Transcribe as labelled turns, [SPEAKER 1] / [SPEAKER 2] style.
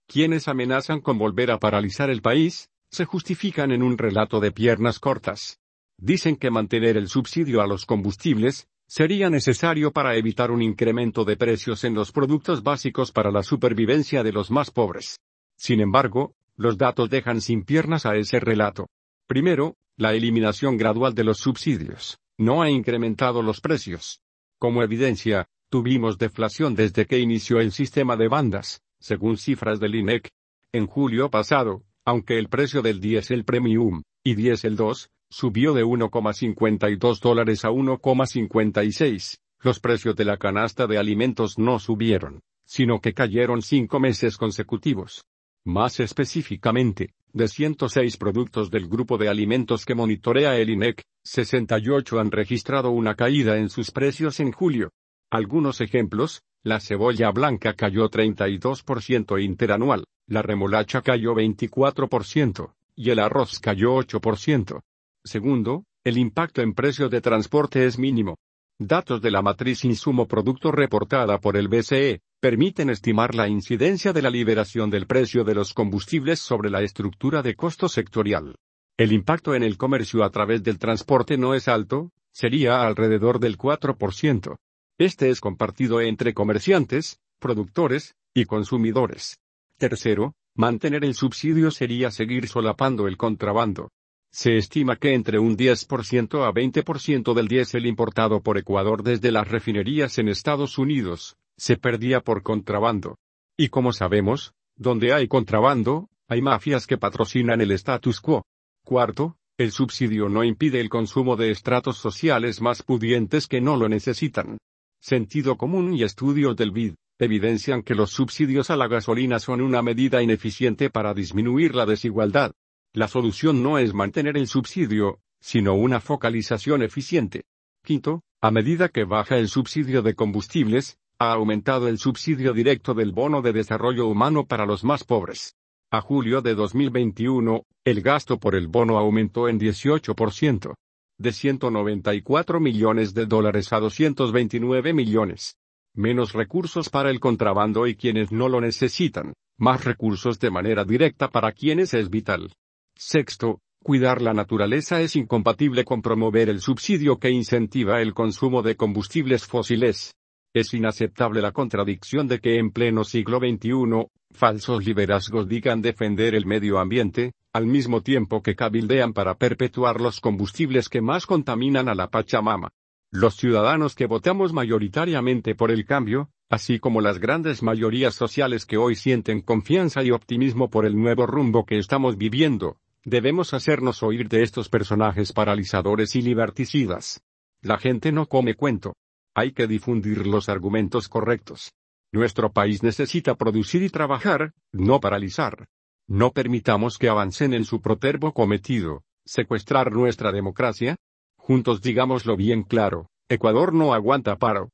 [SPEAKER 1] Quienes amenazan con volver a paralizar el país, se justifican en un relato de piernas cortas. Dicen que mantener el subsidio a los combustibles sería necesario para evitar un incremento de precios en los productos básicos para la supervivencia de los más pobres. Sin embargo, los datos dejan sin piernas a ese relato. Primero, la eliminación gradual de los subsidios no ha incrementado los precios. Como evidencia, tuvimos deflación desde que inició el sistema de bandas, según cifras del INEC. En julio pasado, aunque el precio del diésel premium y diésel 2 subió de $1,52 a $1,56, los precios de la canasta de alimentos no subieron, sino que cayeron 5 meses consecutivos. Más específicamente, de 106 productos del grupo de alimentos que monitorea el INEC, 68 han registrado una caída en sus precios en julio. Algunos ejemplos: la cebolla blanca cayó 32% interanual, la remolacha cayó 24%, y el arroz cayó 8%. Segundo, el impacto en precios de transporte es mínimo. Datos de la matriz insumo-producto reportada por el BCE permiten estimar la incidencia de la liberación del precio de los combustibles sobre la estructura de costo sectorial. El impacto en el comercio a través del transporte no es alto, sería alrededor del 4%. Este es compartido entre comerciantes, productores y consumidores. Tercero, mantener el subsidio sería seguir solapando el contrabando. Se estima que entre un 10% a 20% del diésel importado por Ecuador desde las refinerías en Estados Unidos se perdía por contrabando. Y como sabemos, donde hay contrabando, hay mafias que patrocinan el status quo. Cuarto, el subsidio no impide el consumo de estratos sociales más pudientes que no lo necesitan. Sentido común y estudios del BID evidencian que los subsidios a la gasolina son una medida ineficiente para disminuir la desigualdad. La solución no es mantener el subsidio, sino una focalización eficiente. Quinto, a medida que baja el subsidio de combustibles, ha aumentado el subsidio directo del bono de desarrollo humano para los más pobres. A julio de 2021, el gasto por el bono aumentó en 18%. De $194 millones a 229 millones. Menos recursos para el contrabando y quienes no lo necesitan, más recursos de manera directa para quienes es vital. Sexto, cuidar la naturaleza es incompatible con promover el subsidio que incentiva el consumo de combustibles fósiles. Es inaceptable la contradicción de que en pleno siglo XXI, falsos liderazgos digan defender el medio ambiente, al mismo tiempo que cabildean para perpetuar los combustibles que más contaminan a la Pachamama. Los ciudadanos que votamos mayoritariamente por el cambio, así como las grandes mayorías sociales que hoy sienten confianza y optimismo por el nuevo rumbo que estamos viviendo, debemos hacernos oír de estos personajes paralizadores y liberticidas. La gente no come cuento. Hay que difundir los argumentos correctos. Nuestro país necesita producir y trabajar, no paralizar. No permitamos que avancen en su protervo cometido, secuestrar nuestra democracia. Juntos digámoslo bien claro: Ecuador no aguanta paro.